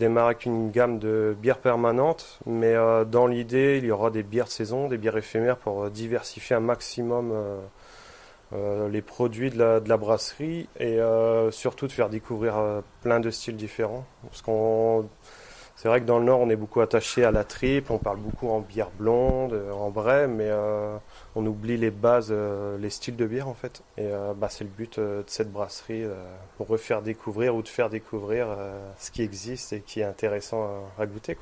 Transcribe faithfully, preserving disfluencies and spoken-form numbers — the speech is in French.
démarre avec une gamme de bières permanentes, mais euh, dans l'idée, il y aura des bières de saison, des bières éphémères pour euh, diversifier un maximum euh, euh, les produits de la, de la brasserie et euh, surtout de faire découvrir euh, plein de styles différents. Parce qu'on, c'est vrai que dans le Nord, on est beaucoup attaché à la triple, on parle beaucoup en bière blonde, en vrai, mais euh, on oublie les bases, euh, les styles de bière en fait. Et euh, bah, c'est le but euh, de cette brasserie, euh, pour refaire découvrir ou de faire découvrir euh, ce qui existe et qui est intéressant à, à goûter, quoi.